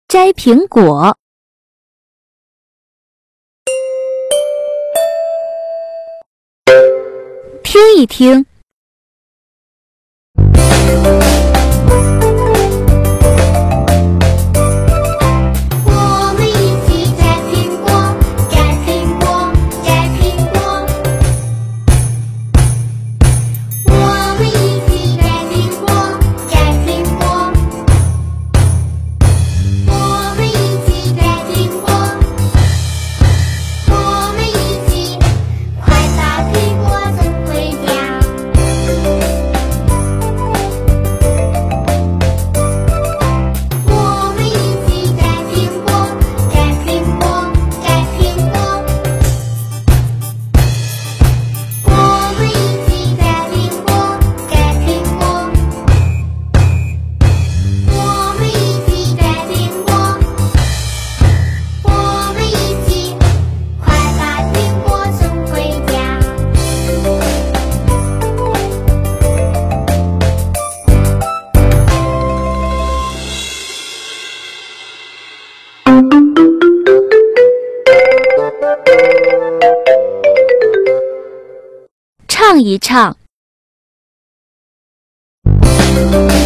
摘苹果。听一听。 我们一起摘苹果，摘苹果，摘苹果。我们一起摘苹果，摘苹果。我们一起摘苹果，我们一起，快把苹果送回家。我们一起摘苹果，摘苹果，摘苹果。我们一起摘苹果，摘苹果。我们一起摘苹果，我们一起，快把苹果送回家。 唱一唱。